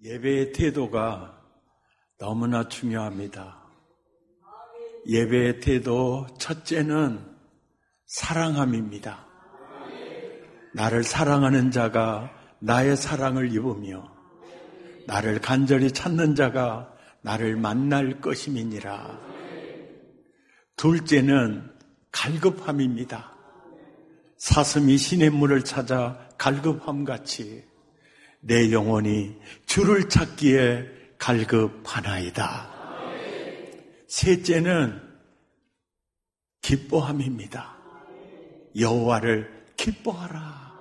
예배의 태도가 너무나 중요합니다. 예배의 태도 첫째는 사랑함입니다. 나를 사랑하는 자가 나의 사랑을 입으며 나를 간절히 찾는 자가 나를 만날 것임이니라. 둘째는 갈급함입니다. 사슴이 시냇물을 찾아 갈급함같이 내 영혼이 주를 찾기에 갈급하나이다. 셋째는 기뻐함입니다. 여호와를 기뻐하라.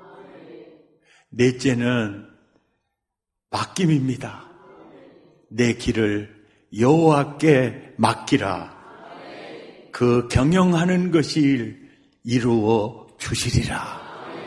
넷째는 맡김입니다. 내 길을 여호와께 맡기라. 그 경영하는 것을 이루어 주시리라.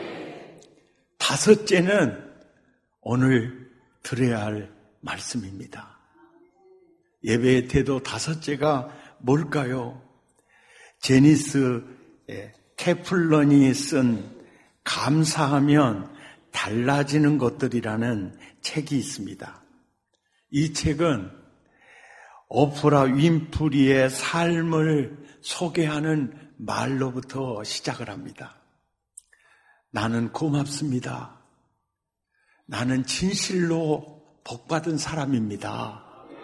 다섯째는 오늘 들어야 할 말씀입니다. 예배의 태도 다섯째가 뭘까요? 제니스 캐플런이 쓴 감사하면 달라지는 것들이라는 책이 있습니다. 이 책은 오프라 윈프리의 삶을 소개하는 말로부터 시작을 합니다. 나는 고맙습니다. 나는 진실로 복받은 사람입니다.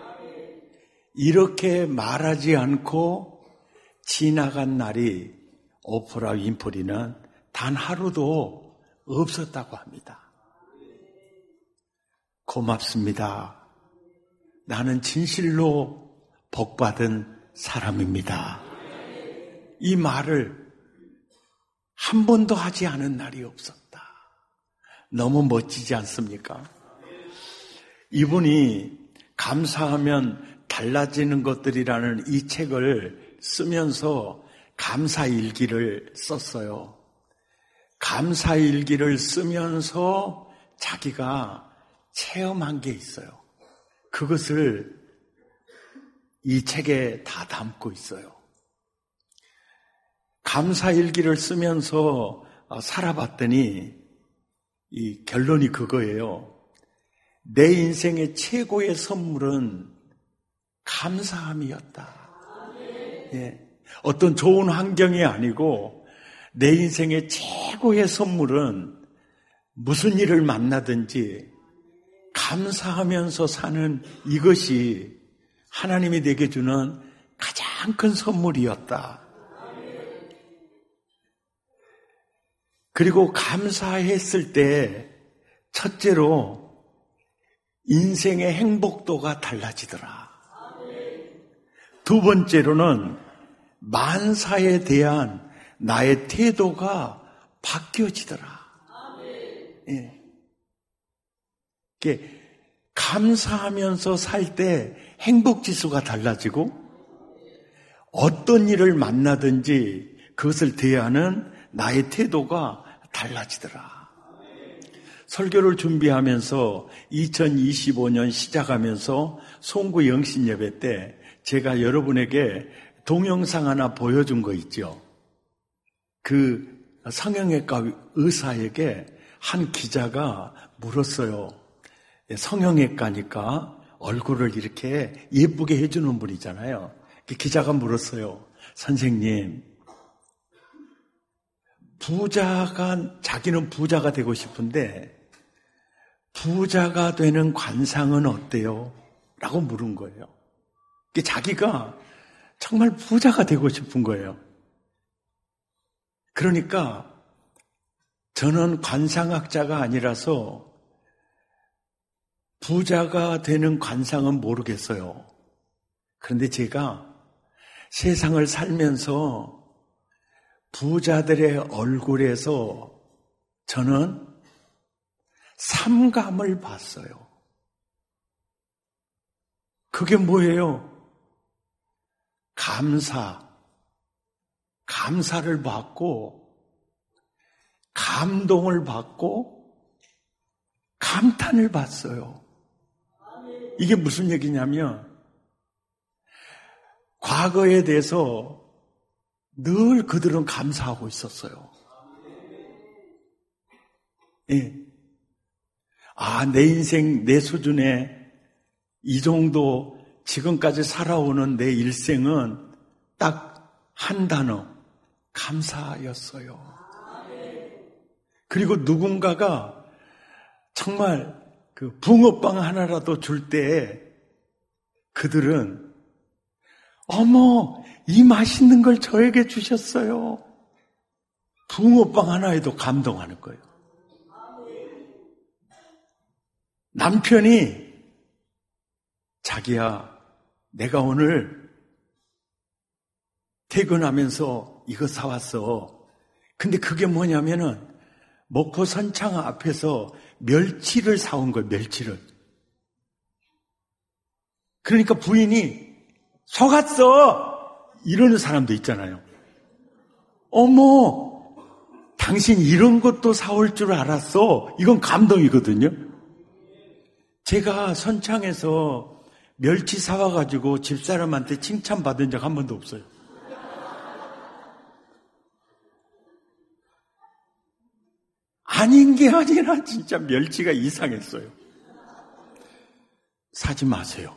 이렇게 말하지 않고 지나간 날이 오프라 윈프리는 단 하루도 없었다고 합니다. 고맙습니다. 나는 진실로 복받은 사람입니다. 이 말을 한 번도 하지 않은 날이 없었다. 너무 멋지지 않습니까? 이분이 감사하면 달라지는 것들이라는 이 책을 쓰면서 감사일기를 썼어요. 감사일기를 쓰면서 자기가 체험한 게 있어요. 그것을 이 책에 다 담고 있어요. 감사일기를 쓰면서 살아봤더니 이 결론이 그거예요. 내 인생의 최고의 선물은 감사함이었다. 예. 어떤 좋은 환경이 아니고 내 인생의 최고의 선물은 무슨 일을 만나든지 감사하면서 사는 이것이 하나님이 내게 주는 가장 큰 선물이었다. 그리고 감사했을 때 첫째로 인생의 행복도가 달라지더라. 두 번째로는 만사에 대한 나의 태도가 바뀌어지더라. 예. 이게 감사하면서 살 때 행복지수가 달라지고 어떤 일을 만나든지 그것을 대하는 나의 태도가 달라지더라. 설교를 준비하면서 2025년 시작하면서 송구 영신 예배 때 제가 여러분에게 동영상 하나 보여준 거 있죠. 그 성형외과 의사에게 한 기자가 물었어요. 성형외과니까 얼굴을 이렇게 예쁘게 해주는 분이잖아요. 그 기자가 물었어요. 선생님, 자기는 부자가 되고 싶은데 부자가 되는 관상은 어때요? 라고 물은 거예요. 자기가 정말 부자가 되고 싶은 거예요. 그러니까 저는 관상학자가 아니라서 부자가 되는 관상은 모르겠어요. 그런데 제가 세상을 살면서 부자들의 얼굴에서 저는 삼감을 봤어요. 그게 뭐예요? 감사를 받고 감동을 받고 감탄을 받어요. 이게 무슨 얘기냐면 과거에 대해서 늘 그들은 감사하고 있었어요. 예. 내 인생, 내 수준에 이 정도 지금까지 살아오는 내 일생은 딱 한 단어, 감사였어요. 그리고 누군가가 정말 그 붕어빵 하나라도 줄 때 그들은 어머, 이 맛있는 걸 저에게 주셨어요. 붕어빵 하나에도 감동하는 거예요. 남편이 자기야, 내가 오늘 퇴근하면서 이거 사왔어. 근데 그게 뭐냐면은 목포 선창 앞에서 멸치를 사온 거예요. 멸치를. 그러니까 부인이 속았어! 이러는 사람도 있잖아요. 어머, 당신 이런 것도 사올 줄 알았어. 이건 감동이거든요. 제가 선창에서 멸치 사와가지고 집사람한테 칭찬받은 적 한 번도 없어요. 아닌 게 아니라 진짜 멸치가 이상했어요. 사지 마세요.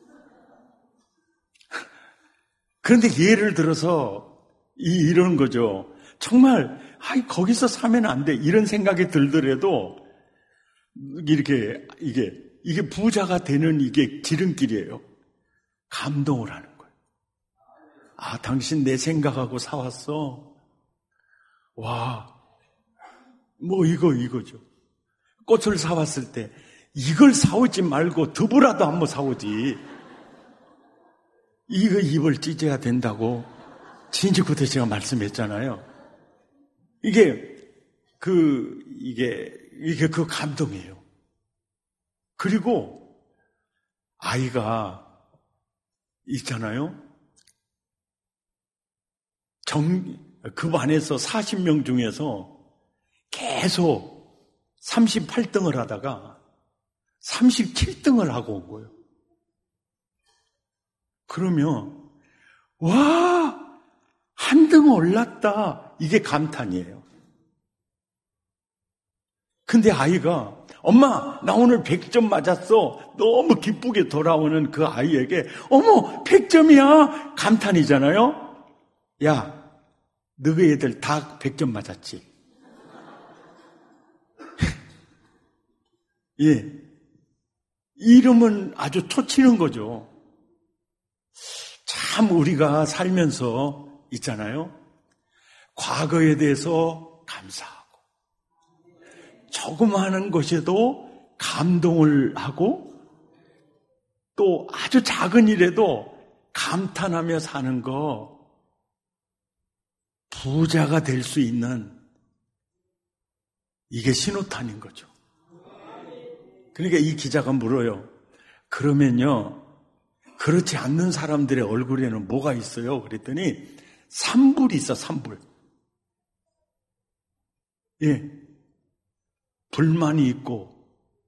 그런데 예를 들어서 이런 거죠. 정말 거기서 사면 안 돼. 이런 생각이 들더라도 이게 부자가 되는 이게 지름길이에요. 감동을 하는 거예요. 아, 당신 내 생각하고 사왔어. 와, 뭐 이거죠. 꽃을 사왔을 때 이걸 사오지 말고 두부라도 한번 사오지. 이거 입을 찢어야 된다고 진지 그때 제가 말씀했잖아요. 이게 그 감동이에요. 그리고 아이가 있잖아요. 그 반에서 40명 중에서 계속 38등을 하다가 37등을 하고 온 거예요. 그러면 와, 한 등 올랐다. 이게 감탄이에요. 근데 아이가 엄마, 나 오늘 100점 맞았어. 너무 기쁘게 돌아오는 그 아이에게 어머, 100점이야. 감탄이잖아요. 야, 너희 애들 다 100점 맞았지. 예, 이름은 아주 초치는 거죠. 참 우리가 살면서 있잖아요. 과거에 대해서 감사하고 조그마한 것에도 감동을 하고 또 아주 작은 일에도 감탄하며 사는 거, 부자가 될 수 있는 이게 신호탄인 거죠. 그러니까 이 기자가 물어요. 그러면요, 그렇지 않는 사람들의 얼굴에는 뭐가 있어요? 그랬더니 산불이 있어, 산불. 예, 불만이 있고,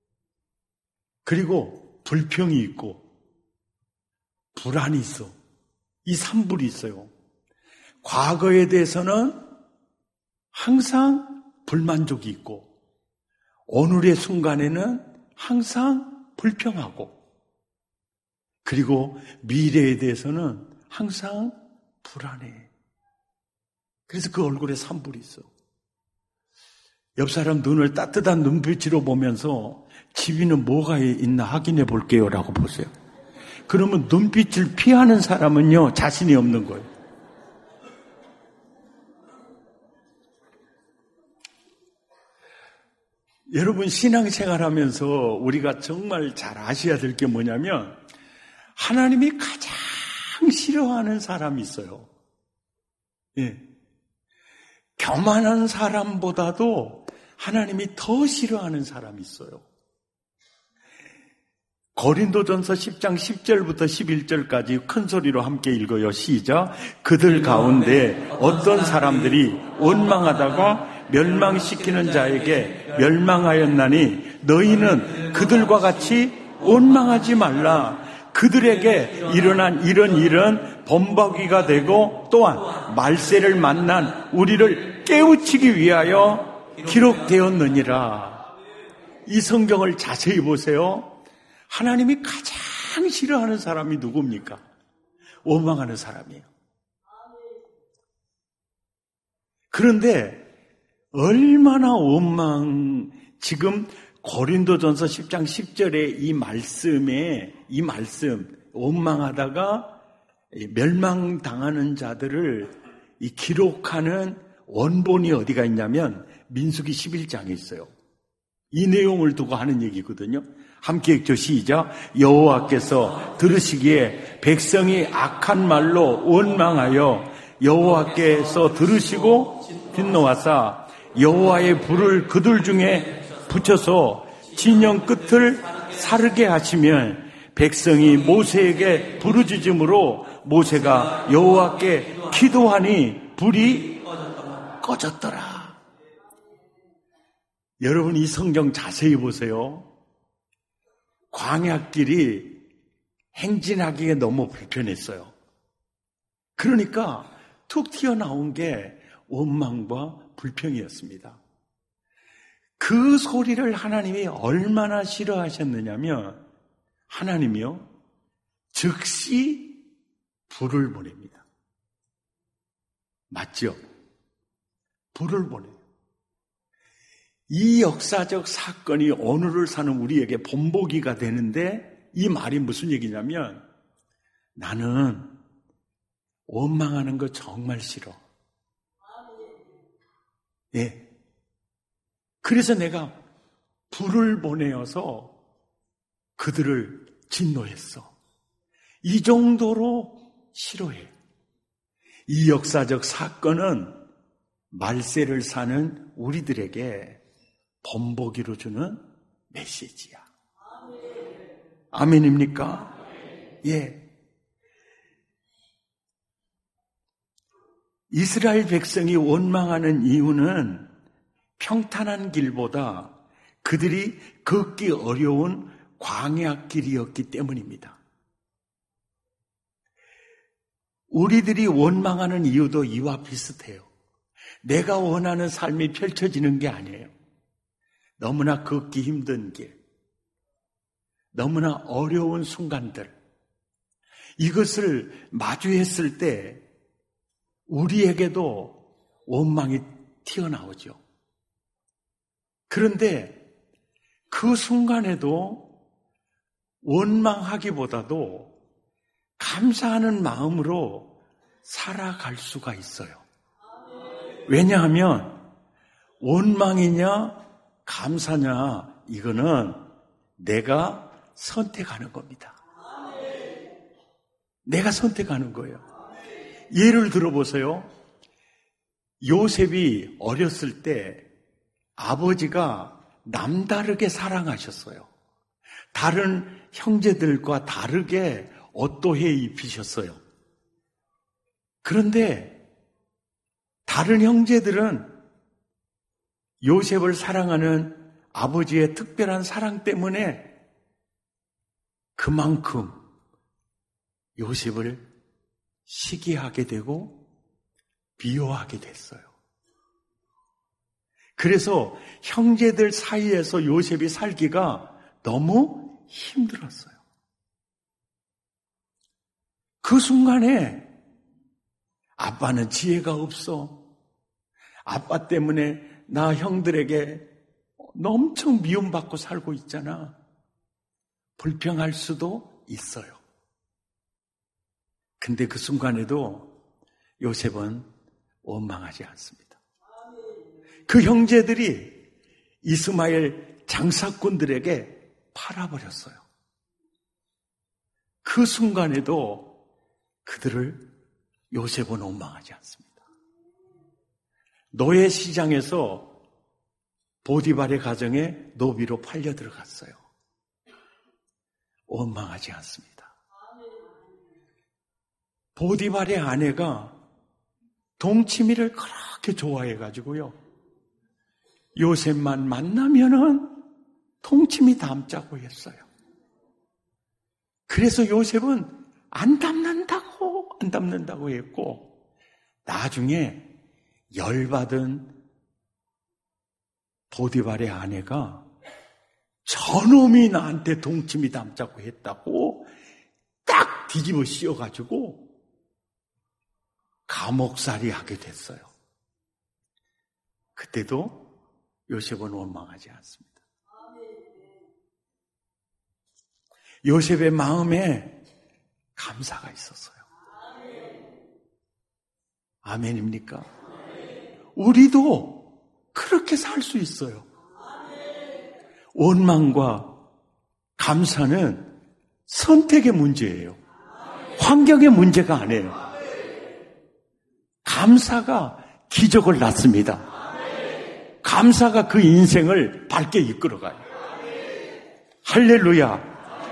그리고 불평이 있고, 불안이 있어. 이 산불이 있어요. 과거에 대해서는 항상 불만족이 있고, 오늘의 순간에는 항상 불평하고, 그리고 미래에 대해서는 항상 불안해. 그래서 그 얼굴에 산불이 있어. 옆 사람 눈을 따뜻한 눈빛으로 보면서 집에는 뭐가 있나 확인해 볼게요 라고 보세요. 그러면 눈빛을 피하는 사람은요, 자신이 없는 거예요. 여러분, 신앙생활하면서 우리가 정말 잘 아셔야 될 게 뭐냐면, 하나님이 가장 싫어하는 사람이 있어요. 예. 교만한 사람보다도 하나님이 더 싫어하는 사람이 있어요. 고린도전서 10장 10절부터 11절까지 큰 소리로 함께 읽어요. 시작. 그들 가운데 어떤 사람들이 원망하다가 멸망시키는 자에게 멸망하였나니 너희는 그들과 같이 원망하지 말라. 그들에게 일어난 이런 일은 범벅이가 되고 또한 말세를 만난 우리를 깨우치기 위하여 기록되었느니라. 이 성경을 자세히 보세요. 하나님이 가장 가장 싫어하는 사람이 누굽니까? 원망하는 사람이에요. 그런데 얼마나 지금 고린도전서 10장 10절의 이 말씀 원망하다가 멸망당하는 자들을 기록하는 원본이 어디가 있냐면 민수기 11장에 있어요. 이 내용을 두고 하는 얘기거든요. 함께 읽죠. 시작. 여호와께서 들으시기에 백성이 악한 말로 원망하여 여호와께서 들으시고 진노하사 여호와의 불을 그들 중에 붙여서 진영 끝을 사르게 하시면 백성이 모세에게 부르짖음으로 모세가 여호와께 기도하니 불이 꺼졌더라. 여러분 이 성경 자세히 보세요. 광야길이 행진하기에 너무 불편했어요. 그러니까 툭 튀어나온 게 원망과 불평이었습니다. 그 소리를 하나님이 얼마나 싫어하셨느냐면 하나님이요 즉시 불을 보냅니다. 맞죠? 불을 보내요. 이 역사적 사건이 오늘을 사는 우리에게 본보기가 되는데 이 말이 무슨 얘기냐면 나는 원망하는 거 정말 싫어. 예. 그래서 내가 불을 보내어서 그들을 진노했어. 이 정도로 싫어해. 이 역사적 사건은 말세를 사는 우리들에게 본보기로 주는 메시지야. 아멘입니까? 예. 이스라엘 백성이 원망하는 이유는 평탄한 길보다 그들이 걷기 어려운 광야길이었기 때문입니다. 우리들이 원망하는 이유도 이와 비슷해요. 내가 원하는 삶이 펼쳐지는 게 아니에요. 너무나 걷기 힘든 길, 너무나 어려운 순간들, 이것을 마주했을 때 우리에게도 원망이 튀어나오죠. 그런데 그 순간에도 원망하기보다도 감사하는 마음으로 살아갈 수가 있어요. 왜냐하면 원망이냐 감사냐 이거는 내가 선택하는 겁니다. 내가 선택하는 거예요. 예를 들어보세요. 요셉이 어렸을 때 아버지가 남다르게 사랑하셨어요. 다른 형제들과 다르게 어떠해 입히셨어요. 그런데 다른 형제들은 요셉을 사랑하는 아버지의 특별한 사랑 때문에 그만큼 요셉을 시기하게 되고 비호하게 됐어요. 그래서 형제들 사이에서 요셉이 살기가 너무 힘들었어요. 그 순간에 아빠는 지혜가 없어. 아빠 때문에 나 형들에게 엄청 미움받고 살고 있잖아. 불평할 수도 있어요. 근데 그 순간에도 요셉은 원망하지 않습니다. 그 형제들이 이스마엘 장사꾼들에게 팔아버렸어요. 그 순간에도 그들을 요셉은 원망하지 않습니다. 노예 시장에서 보디발의 가정에 노비로 팔려 들어갔어요. 원망하지 않습니다. 보디발의 아내가 동치미를 그렇게 좋아해가지고요. 요셉만 만나면은 동치미 담자고 했어요. 그래서 요셉은 안 담는다고 했고, 나중에 열받은 보디발의 아내가 저놈이 나한테 동치미 담자고 했다고 뒤집어 씌워가지고 감옥살이 하게 됐어요. 그때도 요셉은 원망하지 않습니다. 요셉의 마음에 감사가 있었어요. 아멘입니까? 우리도 그렇게 살 수 있어요. 원망과 감사는 선택의 문제예요. 환경의 문제가 아니에요. 감사가 기적을 낳습니다. 감사가 그 인생을 밝게 이끌어가요. 할렐루야.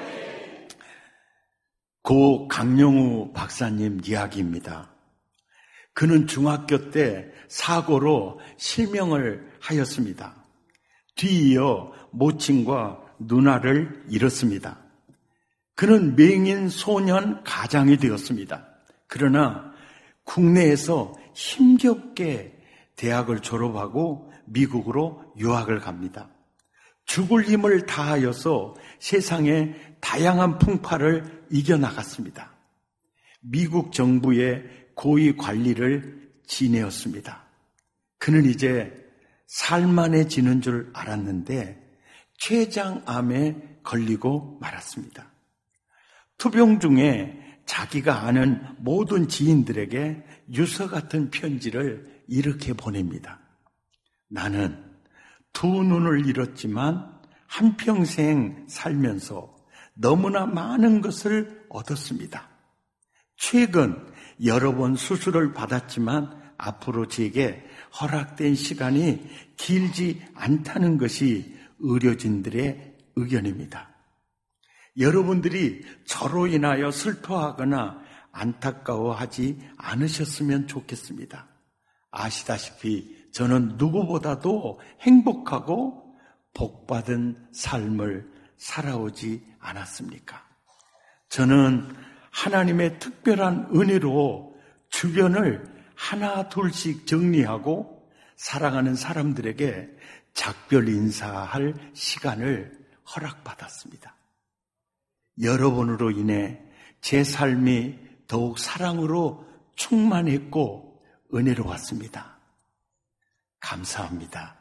고 강영우 박사님 이야기입니다. 그는 중학교 때 사고로 실명을 하였습니다. 뒤이어 모친과 누나를 잃었습니다. 그는 맹인 소년 가장이 되었습니다. 그러나 국내에서 힘겹게 대학을 졸업하고 미국으로 유학을 갑니다. 죽을 힘을 다하여서 세상의 다양한 풍파를 이겨나갔습니다. 미국 정부의 고위 관리를 지내었습니다. 그는 이제 살만해지는 줄 알았는데 췌장암에 걸리고 말았습니다. 투병 중에 자기가 아는 모든 지인들에게 유서 같은 편지를 이렇게 보냅니다. 나는 두 눈을 잃었지만 한평생 살면서 너무나 많은 것을 얻었습니다. 최근 여러 번 수술을 받았지만 앞으로 제게 허락된 시간이 길지 않다는 것이 의료진들의 의견입니다. 여러분들이 저로 인하여 슬퍼하거나 안타까워하지 않으셨으면 좋겠습니다. 아시다시피 저는 누구보다도 행복하고 복받은 삶을 살아오지 않았습니까? 저는 하나님의 특별한 은혜로 주변을 하나 둘씩 정리하고 사랑하는 사람들에게 작별 인사할 시간을 허락받았습니다. 여러분으로 인해 제 삶이 더욱 사랑으로 충만했고 은혜로웠습니다. 감사합니다.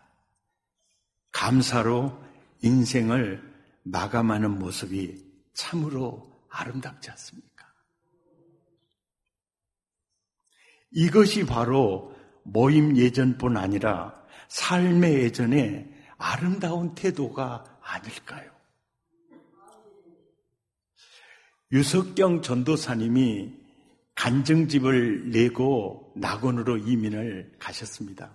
감사로 인생을 마감하는 모습이 참으로 아름답지 않습니까? 이것이 바로 모임 예전뿐 아니라 삶의 예전의 아름다운 태도가 아닐까요? 유석경 전도사님이 간증집을 내고 낙원으로 이민을 가셨습니다.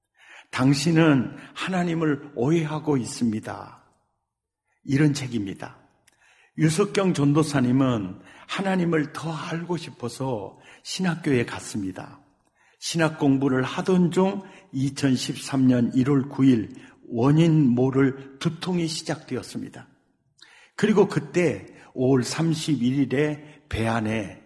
당신은 하나님을 오해하고 있습니다. 이런 책입니다. 유석경 전도사님은 하나님을 더 알고 싶어서 신학교에 갔습니다. 신학 공부를 하던 중 2013년 1월 9일 원인 모를 두통이 시작되었습니다. 그리고 그때 5월 31일에 배 안에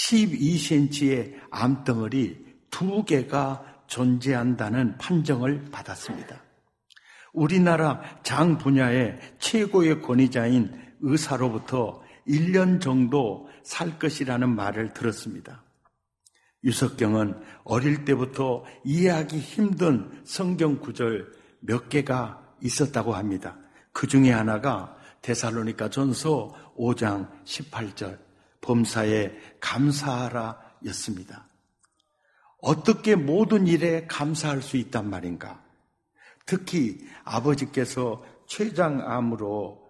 12cm의 암덩어리 2개가 존재한다는 판정을 받았습니다. 우리나라 장 분야의 최고의 권위자인 의사로부터 1년 정도 살 것이라는 말을 들었습니다. 유석경은 어릴 때부터 이해하기 힘든 성경 구절 몇 개가 있었다고 합니다. 그 중에 하나가 데살로니가 전서 5장 18절 범사에 감사하라 였습니다. 어떻게 모든 일에 감사할 수 있단 말인가? 특히 아버지께서 췌장암으로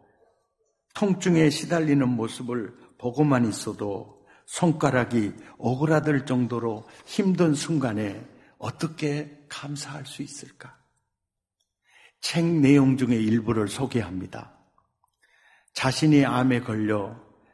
통증에 시달리는 모습을 보고만 있어도 손가락이 오그라들 정도로 힘든 순간에 어떻게 감사할 수 있을까? 책 내용 중에 일부를 소개합니다. 자신이 암에 걸려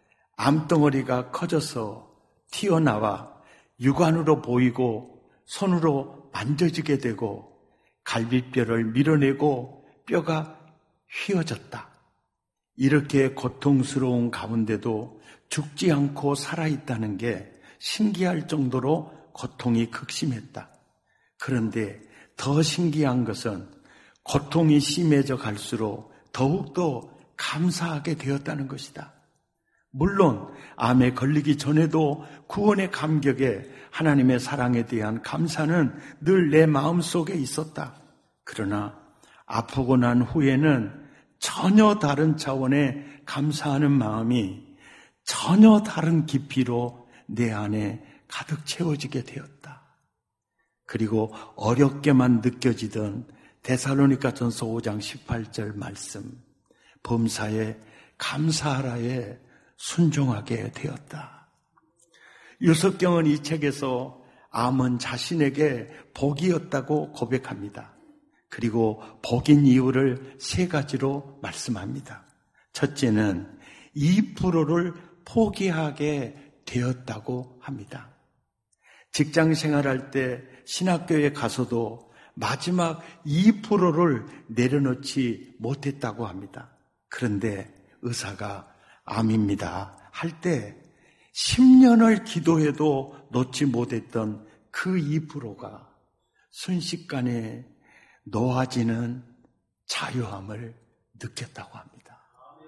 암덩어리가 커져서 튀어나와 육안으로 보이고 손으로 만져지게 되고 갈비뼈를 밀어내고 뼈가 휘어졌다. 이렇게 고통스러운 가운데도 죽지 않고 살아있다는 게 신기할 정도로 고통이 극심했다. 그런데 더 신기한 것은 고통이 심해져 갈수록 더욱더 감사하게 되었다는 것이다. 물론 암에 걸리기 전에도 구원의 감격에 하나님의 사랑에 대한 감사는 늘 내 마음속에 있었다. 그러나 아프고 난 후에는 전혀 다른 차원의 감사하는 마음이 전혀 다른 깊이로 내 안에 가득 채워지게 되었다. 그리고 어렵게만 느껴지던 데살로니가전서 5장 18절 말씀, 범사에 감사하라에 순종하게 되었다. 유석경은 이 책에서 암은 자신에게 복이었다고 고백합니다. 그리고 복인 이유를 3가지로 말씀합니다. 첫째는 2%를 포기하게 되었다고 합니다. 직장 생활할 때 신학교에 가서도 마지막 2%를 내려놓지 못했다고 합니다. 그런데 의사가 암입니다 할 때 10년을 기도해도 놓지 못했던 그 2%가 순식간에 놓아지는 자유함을 느꼈다고 합니다.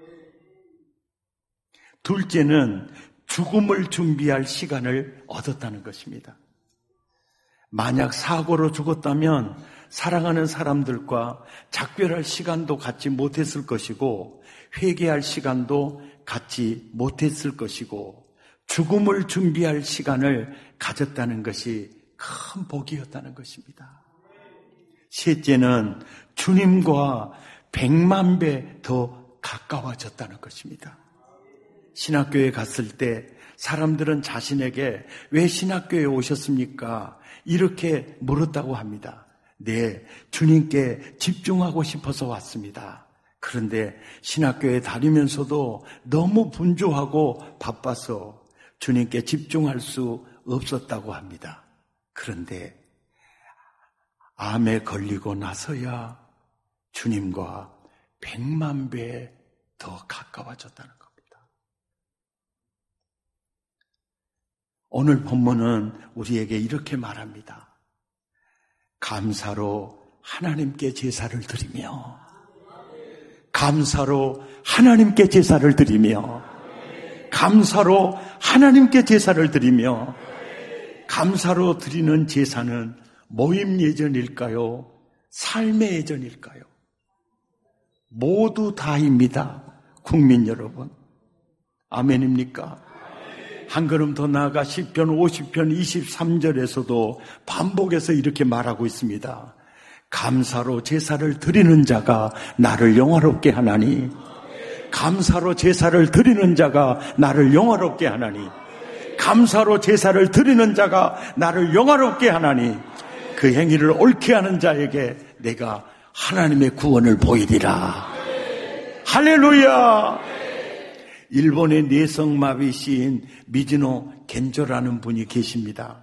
둘째는 죽음을 준비할 시간을 얻었다는 것입니다. 만약 사고로 죽었다면 사랑하는 사람들과 작별할 시간도 갖지 못했을 것이고 회개할 시간도 갖지 못했을 것이고 죽음을 준비할 시간을 가졌다는 것이 큰 복이었다는 것입니다. 셋째는 주님과 100만 배 더 가까워졌다는 것입니다. 신학교에 갔을 때 사람들은 자신에게 왜 신학교에 오셨습니까? 이렇게 물었다고 합니다. 네, 주님께 집중하고 싶어서 왔습니다. 그런데 신학교에 다니면서도 너무 분주하고 바빠서 주님께 집중할 수 없었다고 합니다. 그런데 암에 걸리고 나서야 주님과 100만 배 더 가까워졌다는 겁니다. 오늘 본문은 우리에게 이렇게 말합니다. 감사로 하나님께 제사를 드리며, 감사로 하나님께 제사를 드리며, 감사로 하나님께 제사를 드리며, 감사로 드리는 제사는 모임 예전일까요? 삶의 예전일까요? 모두 다입니다. 국민 여러분. 아멘입니까? 한 걸음 더 나아가 시편 50편 23절에서도 반복해서 이렇게 말하고 있습니다. 감사로 제사를 드리는 자가 나를 영화롭게 하나니, 감사로 제사를 드리는 자가 나를 영화롭게 하나니, 감사로 제사를 드리는 자가 나를 영화롭게 하나니, 그 행위를 옳게 하는 자에게 내가 하나님의 구원을 보이리라. 할렐루야. 일본의 뇌성마비 시인 미즈노 겐조라는 분이 계십니다.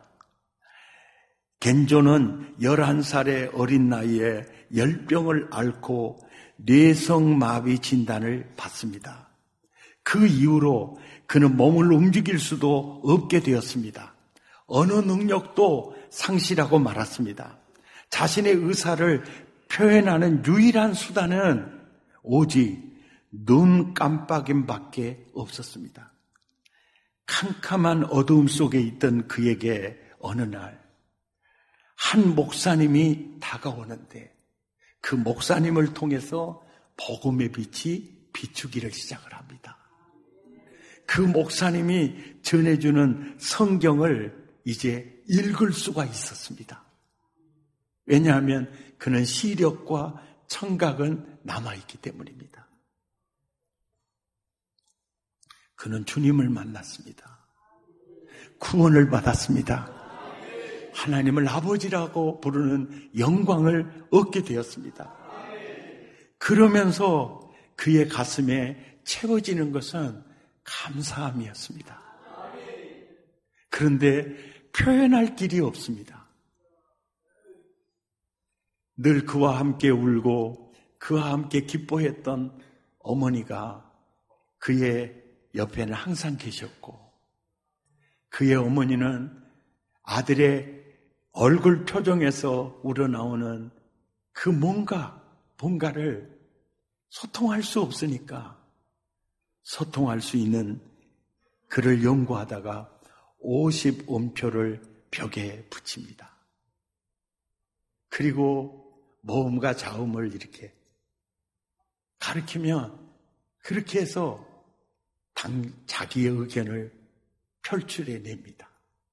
겐조는 11살의 어린 나이에 열병을 앓고 뇌성마비 진단을 받습니다. 그 이후로 그는 몸을 움직일 수도 없게 되었습니다. 어느 능력도 상실하고 말았습니다. 자신의 의사를 표현하는 유일한 수단은 오직 눈 깜빡임밖에 없었습니다. 캄캄한 어두움 속에 있던 그에게 어느 날 한 목사님이 다가오는데 그 목사님을 통해서 복음의 빛이 비추기를 시작을 합니다. 그 목사님이 전해주는 성경을 이제 읽을 수가 있었습니다. 왜냐하면 그는 시력과 청각은 남아있기 때문입니다. 그는 주님을 만났습니다. 구원을 받았습니다. 하나님을 아버지라고 부르는 영광을 얻게 되었습니다. 그러면서 그의 가슴에 채워지는 것은 감사함이었습니다. 그런데 표현할 길이 없습니다. 늘 그와 함께 울고 그와 함께 기뻐했던 어머니가 그의 옆에는 항상 계셨고, 그의 어머니는 아들의 얼굴 표정에서 우러나오는 그 뭔가를 소통할 수 없으니까 소통할 수 있는 그를 연구하다가 50음표를 벽에 붙입니다. 그리고 모음과 자음을 이렇게 가르치면 그렇게 해서 자기의 의견을 표출해냅니다.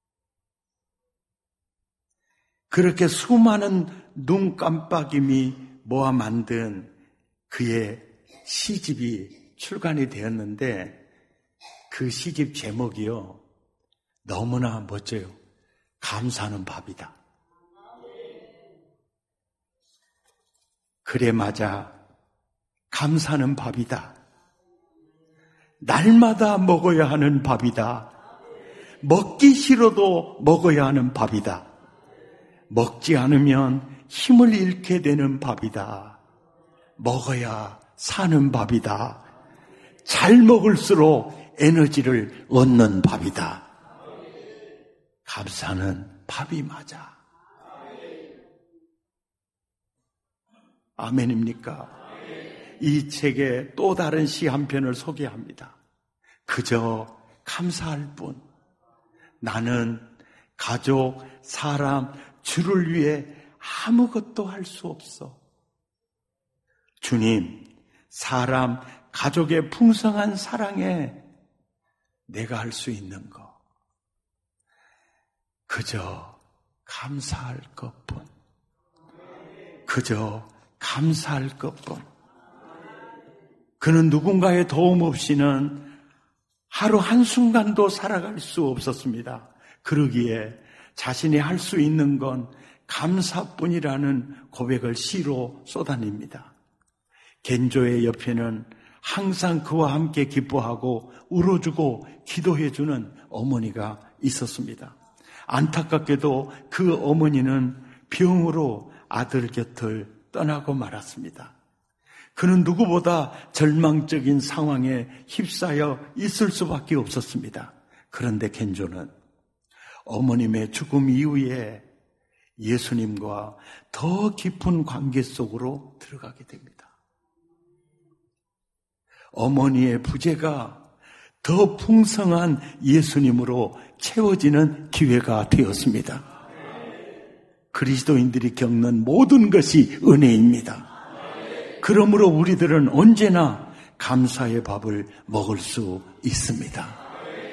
그렇게 수많은 눈 깜빡임이 모아 만든 그의 시집이 출간이 되었는데 그 시집 제목이요, 너무나 멋져요. 감사하는 밥이다. 그래 맞아. 감사하는 밥이다. 날마다 먹어야 하는 밥이다. 먹기 싫어도 먹어야 하는 밥이다. 먹지 않으면 힘을 잃게 되는 밥이다. 먹어야 사는 밥이다. 잘 먹을수록 에너지를 얻는 밥이다. 감사는 밥이 맞아. 아멘입니까? 이 책에 또 다른 시 한 편을 소개합니다. 그저 감사할 뿐. 나는 가족, 사람, 주를 위해 아무것도 할 수 없어. 주님, 사람, 가족의 풍성한 사랑에 내가 할 수 있는 거. 그저 감사할 것뿐. 그저 감사할 것뿐. 그는 누군가의 도움 없이는 하루 한순간도 살아갈 수 없었습니다. 그러기에 자신이 할 수 있는 건 감사뿐이라는 고백을 시로 쏟아냅니다. 겐조의 옆에는 항상 그와 함께 기뻐하고 울어주고 기도해주는 어머니가 있었습니다. 안타깝게도 그 어머니는 병으로 아들 곁을 떠나고 말았습니다. 그는 누구보다 절망적인 상황에 휩싸여 있을 수밖에 없었습니다. 그런데 겐조는 어머님의 죽음 이후에 예수님과 더 깊은 관계 속으로 들어가게 됩니다. 어머니의 부재가 더 풍성한 예수님으로 채워지는 기회가 되었습니다. 그리스도인들이 겪는 모든 것이 은혜입니다. 그러므로 우리들은 언제나 감사의 밥을 먹을 수 있습니다.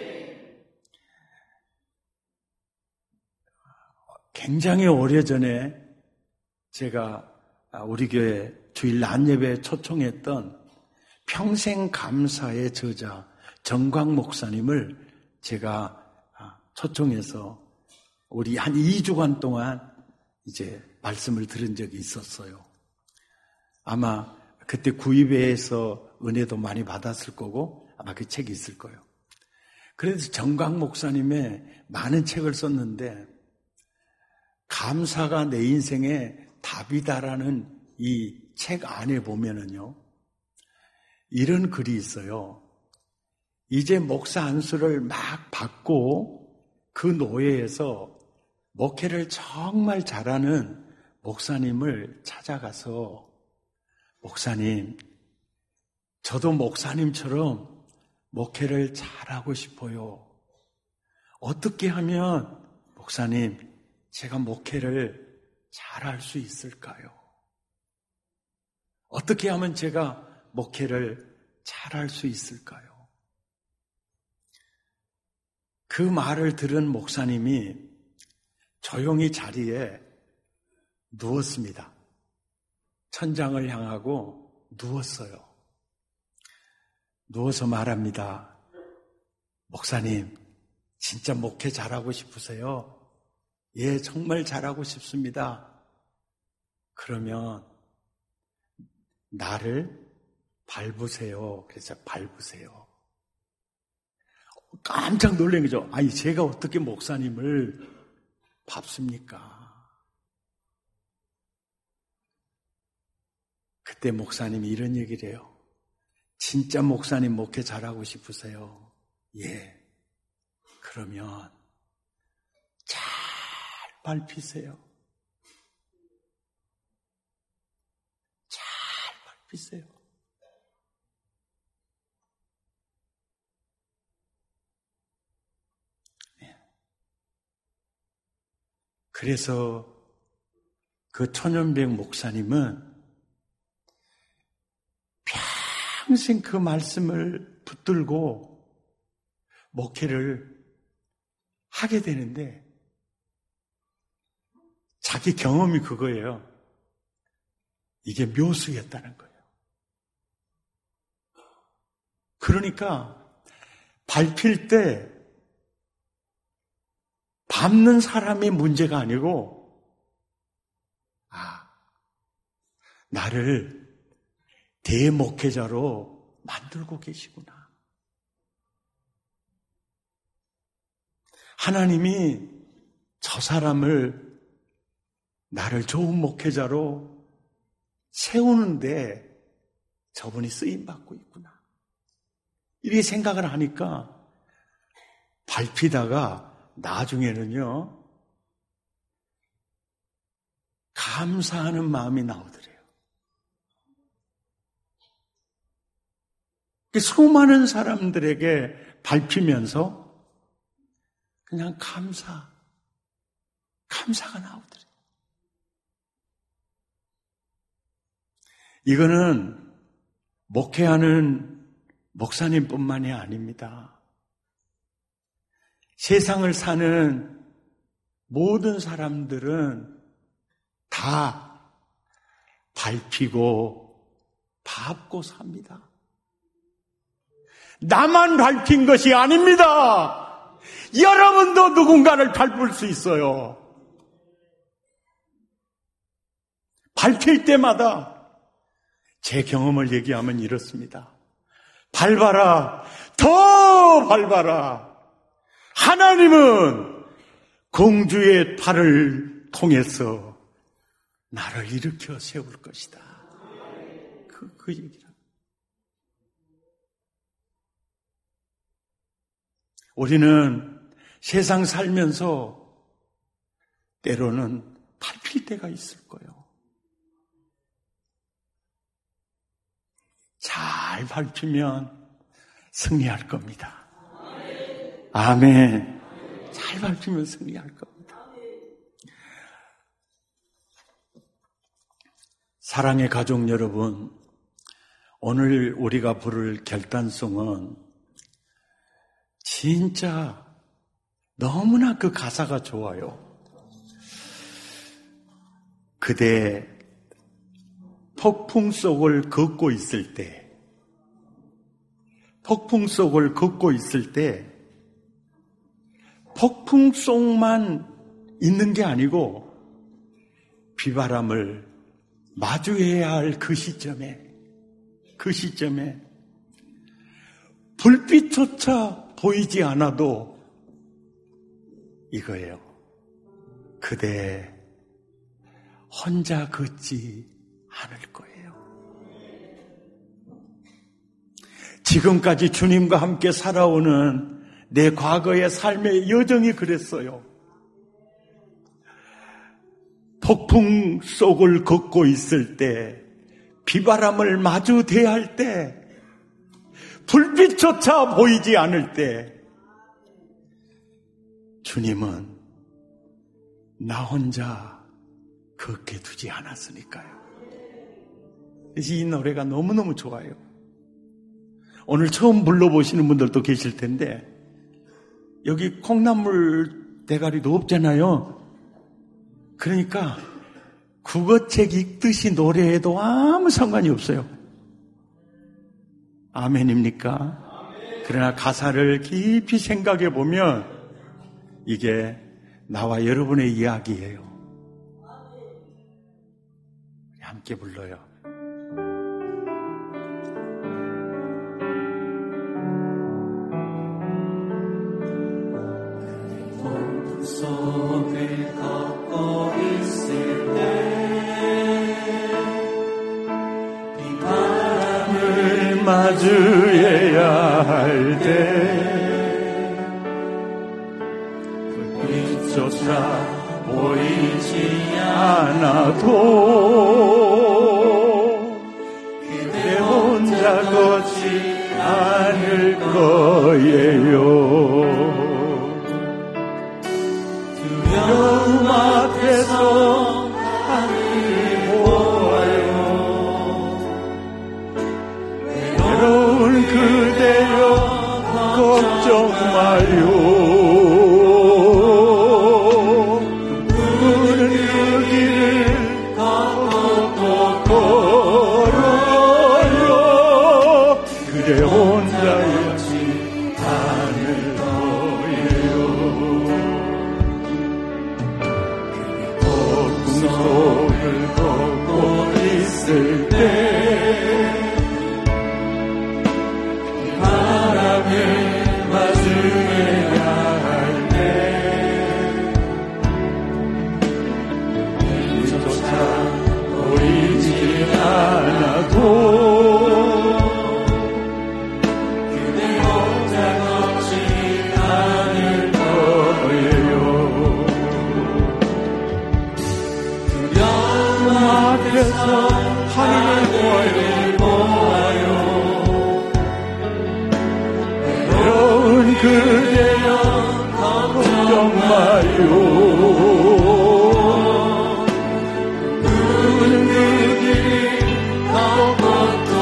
굉장히 오래전에 제가 우리 교회 주일 낮 예배에 초청했던 평생 감사의 저자 정광 목사님을 제가 초청해서 우리 한 2주간 동안 이제 말씀을 들은 적이 있었어요. 아마 그때 구입회에서 은혜도 많이 받았을 거고 아마 그 책이 있을 거예요. 그래서 정광 목사님의 많은 책을 썼는데 감사가 내 인생의 답이다라는 이 책 안에 보면은요, 이런 글이 있어요. 이제 목사 안수를 막 받고 그 노예에서 목회를 정말 잘하는 목사님을 찾아가서 목사님, 저도 목사님처럼 목회를 잘하고 싶어요. 어떻게 하면 목사님, 제가 목회를 잘할 수 있을까요? 어떻게 하면 제가 목회를 잘할 수 있을까요? 그 말을 들은 목사님이 조용히 자리에 누웠습니다. 천장을 향하고 누웠어요. 누워서 말합니다. 목사님, 진짜 목회 잘하고 싶으세요? 예, 정말 잘하고 싶습니다. 그러면 나를 밟으세요. 그래서 밟으세요. 깜짝 놀란 거죠. 아니, 제가 어떻게 목사님을 밟습니까? 그때 목사님이 이런 얘기를 해요. 진짜 목사님 목회 잘하고 싶으세요? 예. 그러면 잘 밟히세요. 잘 밟히세요. 그래서 그 천연백 목사님은 평생 그 말씀을 붙들고 목회를 하게 되는데 자기 경험이 그거예요. 이게 묘수였다는 거예요. 그러니까 밟힐 때 밟는 사람이 문제가 아니고 나를 대목회자로 만들고 계시구나. 하나님이 저 사람을 나를 좋은 목회자로 세우는데 저분이 쓰임받고 있구나. 이렇게 생각을 하니까 밟히다가 나중에는요, 감사하는 마음이 나오더래요. 수많은 사람들에게 밟히면서 그냥 감사가 나오더래요. 이거는 목회하는 목사님뿐만이 아닙니다. 세상을 사는 모든 사람들은 다 밟히고 밟고 삽니다. 나만 밟힌 것이 아닙니다. 여러분도 누군가를 밟을 수 있어요. 밟힐 때마다 제 경험을 얘기하면 이렇습니다. 밟아라, 더 밟아라. 하나님은 공주의 팔을 통해서 나를 일으켜 세울 것이다. 그 얘기라. 우리는 세상 살면서 때로는 밟힐 때가 있을 거예요. 잘 밟히면 승리할 겁니다. 아멘. 잘 밟히면 승리할 겁니다. 사랑의 가족 여러분, 오늘 우리가 부를 결단송은 진짜 너무나 그 가사가 좋아요. 그대 폭풍 속을 걷고 있을 때, 폭풍 속을 걷고 있을 때 폭풍 속만 있는 게 아니고 비바람을 마주해야 할 그 시점에 불빛조차 보이지 않아도 이거예요. 그대 혼자 걷지 않을 거예요. 지금까지 주님과 함께 살아오는 내 과거의 삶의 여정이 그랬어요. 폭풍 속을 걷고 있을 때, 비바람을 마주 대할 때, 불빛조차 보이지 않을 때, 주님은 나 혼자 걷게 두지 않았으니까요. 그래서 이 노래가 너무너무 좋아요. 오늘 처음 불러보시는 분들도 계실 텐데, 여기 콩나물 대가리도 없잖아요. 그러니까 국어책 읽듯이 노래해도 아무 상관이 없어요. 아멘입니까? 그러나 가사를 깊이 생각해 보면 이게 나와 여러분의 이야기예요. 함께 불러요. 속을 걷고 있을 때 비바람을 마주해야 할 때 불빛조차 보이지 않아도 그대 혼자 걷지 않을 거예요. 두려움 앞에 앞에서 하늘을 보아요. 외로운 그대여 걱정 마요. 그 길이 걷고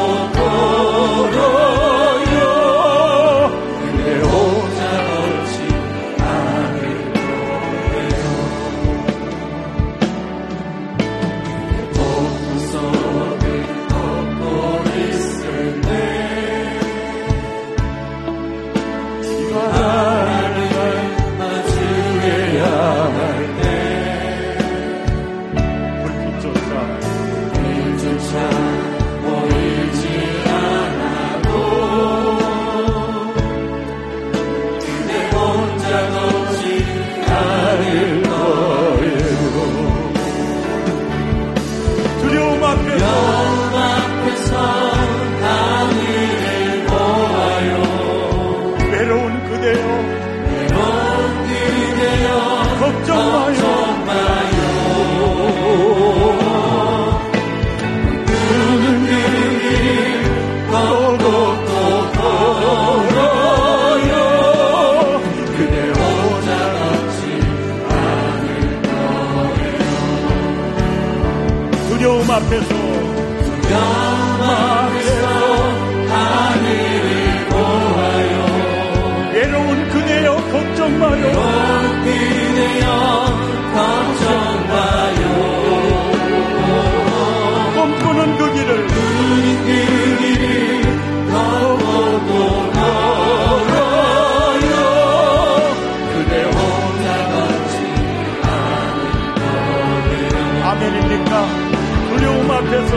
걸어요. 그대 혼자 걷지 않을 거예요. 그대 폭풍 속을 걷고 있을 때 바람을 마주해야 할 때 불빛조차 보이지 않아도 그대 혼자 걷지 않을 거예요. 두려움 앞에서 하늘을 보아요. 외로운 그대여 걱정 마요. 푸른 길이 걷고 걸어요. 그대 혼자 걷지 않을 거예요. 두려움 앞에서 하늘을 보아요. 외로운 그대여 걱정 마요. 그대여 걱정 마요. 꿈꾸는 그 길을 걷고 걸어요. 그대 혼자 걷지 않을 거예요. 아멘입니까? 두려움 앞에서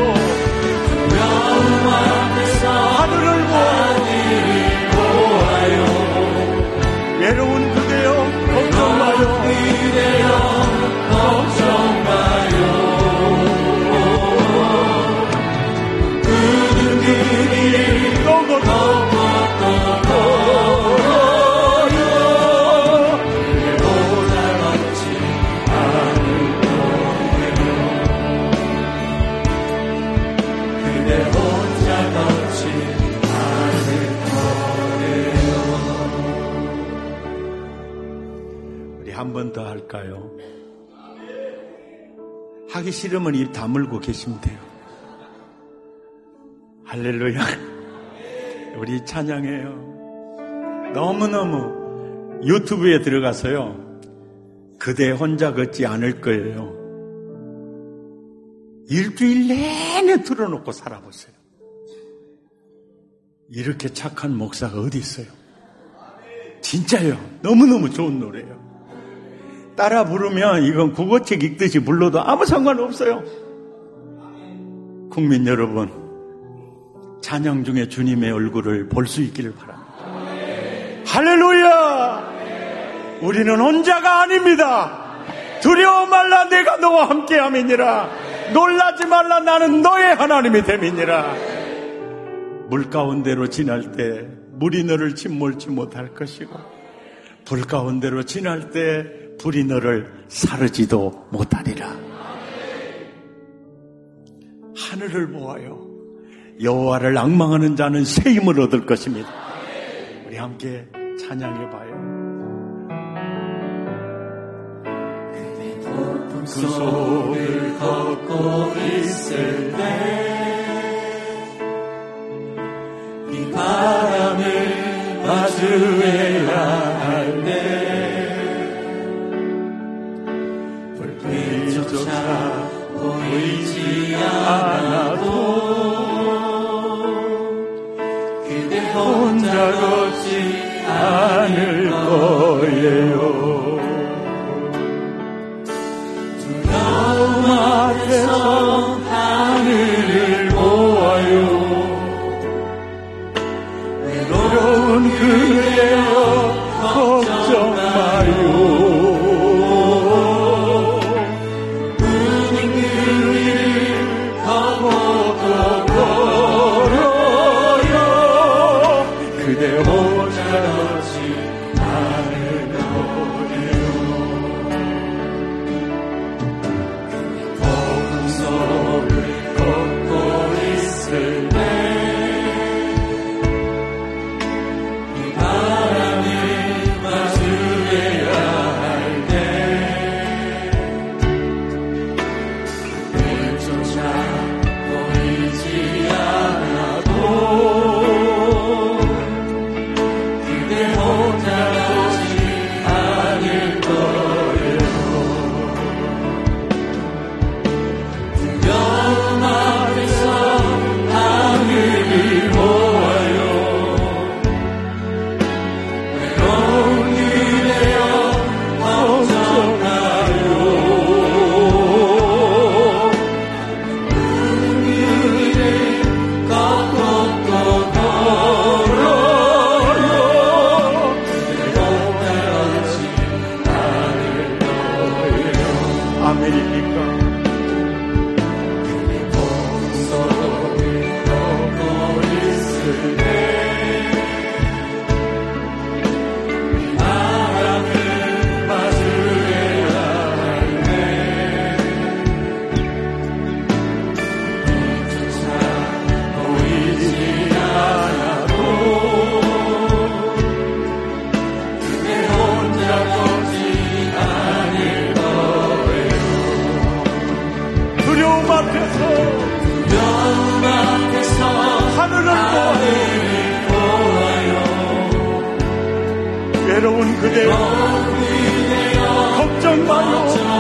하늘을 보아요. 외로운 그대여 걱정 마요. 그대여 걱정 마요. 푸른 길이 걷고 걸어요. 그대 혼자 걷지 않을 거예요. 그대 혼자 걷지 않을 거예요. 우리 한 번 더 할까요? 하기 싫으면 입 다물고 계시면 돼요. 할렐루야. 우리 찬양해요. 너무너무 유튜브에 들어가서요, 그대 혼자 걷지 않을 거예요. 일주일 내내 틀어놓고 살아보세요. 이렇게 착한 목사가 어디 있어요? 진짜요. 너무너무 좋은 노래예요. 따라 부르면 이건 국어책 읽듯이 불러도 아무 상관없어요. 국민 여러분, 찬양 중에 주님의 얼굴을 볼 수 있기를 바랍니다. 할렐루야! 우리는 혼자가 아닙니다. 두려워 말라, 내가 너와 함께함이니라. 놀라지 말라, 나는 너의 하나님이 됨이니라. 물 가운데로 지날 때 물이 너를 침몰치 못할 것이고, 불 가운데로 지날 때 불이 너를 사르지도 못하리라. 하늘을 보아요. 여호와를 앙망하는 자는 새 힘을 얻을 것입니다. 우리 함께 찬양해봐요. 그 속을 걷고 있을 때 이 바람을 마주해야 할 때 불빛조차 보이지 않아도 그대 혼자 걷지 않을 거예요. 두려움 앞에서 하늘을 보아요. 외로운 그대여 걱정 마요. 그대 혼자 걷지 않을 거예요. 복음 속 두려움 앞에서 하늘을 보아요. 외로운 그대여 걱정 마요.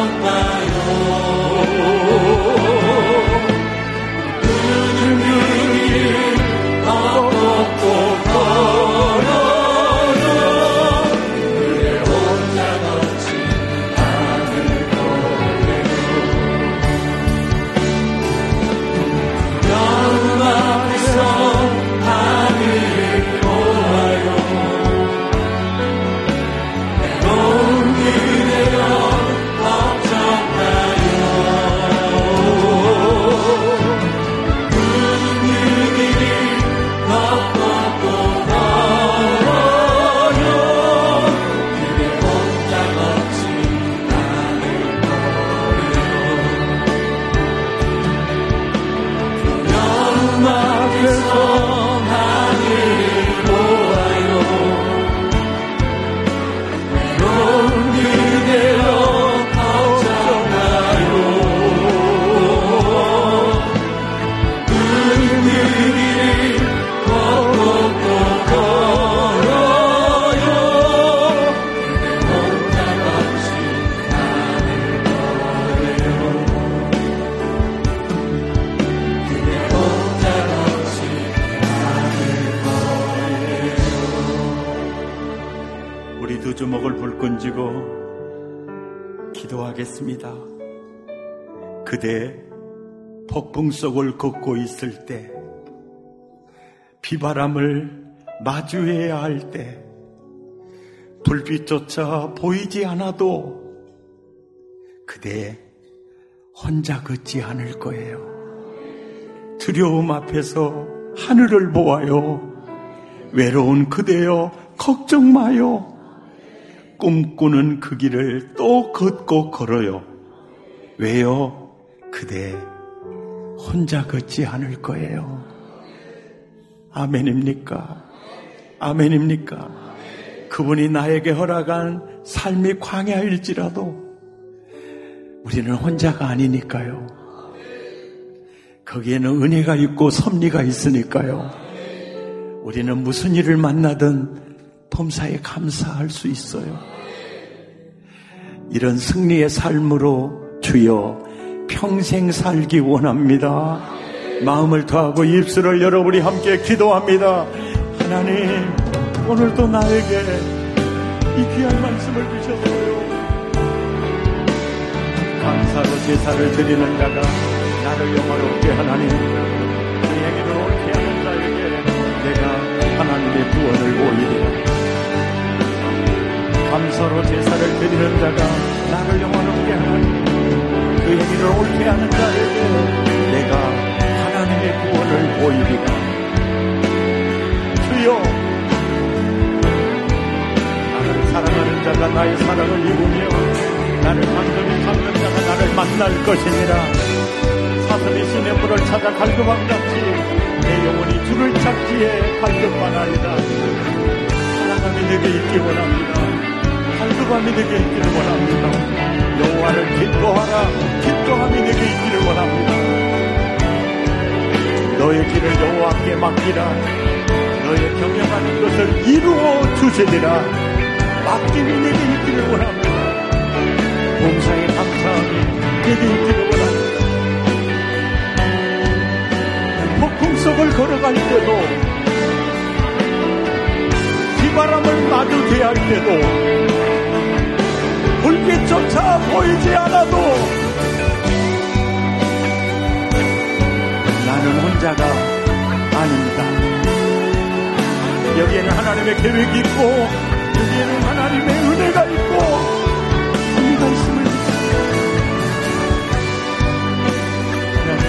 주먹을 불끈 쥐고 기도하겠습니다. 그대 폭풍 속을 걷고 있을 때, 비바람을 마주해야 할 때, 불빛조차 보이지 않아도 그대 혼자 걷지 않을 거예요. 두려움 앞에서 하늘을 보아요. 외로운 그대여 걱정 마요. 꿈꾸는 그 길을 또 걷고 걸어요. 왜요? 그대 혼자 걷지 않을 거예요. 아멘입니까? 아멘입니까? 그분이 나에게 허락한 삶이 광야일지라도 우리는 혼자가 아니니까요. 거기에는 은혜가 있고 섭리가 있으니까요. 우리는 무슨 일을 만나든 범사에 감사할 수 있어요. 이런 승리의 삶으로 주여 평생 살기 원합니다. 마음을 다하고 입술을 열어 우리 함께 기도합니다. 하나님, 오늘도 나에게 이 귀한 말씀을 주셨어요. 감사로 제사를 드리는 자가 나를 영화롭게 하나님, 그 행위를 옳게 하는 자에게 내가 하나님의 구원을 보이리라. 감사로 제사를 드리는 자가 나를 영화롭게 하나님, 그 행위를 옳게 하는 자에게 내가 하나님의 구원을 보이리라. 주여, 나를 사랑하는 자가 나의 사랑을 입으며 나를 완전히 찾는 자가 나를 만날 것이니라. 사슴이 시냇물을 찾아 갈급함같이 내 영혼이 주를 찾기에 갈급하나이다. 사랑함이 내게 있기 원합니다. 갈급함이 내게 있기를 원합니다. 여호와를 기뻐하라. 기뻐함이 내게 있기를 원합니다. 너의 길을 여호와께 맡기라. 너의 경영하는 것을 이루어 주시리라. 맡김이 내게 있기를 원합니다. 봉사의 감사함이 내게 있기를 원합니다. 폭풍 속을 걸어갈 때도, 비바람을 마주해야 할 때도, 불빛조차 보이지 않아도 나는 혼자가 아닙니다. 여기에는 하나님의 계획이 있고, 여기에는 하나님의 은혜가 있고, 섭리가 있음을 믿습니다. 하나님,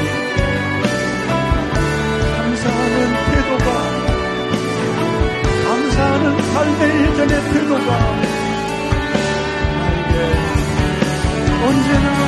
감사하는 태도가, 감사하는 삶의 예전의 태도가 언제나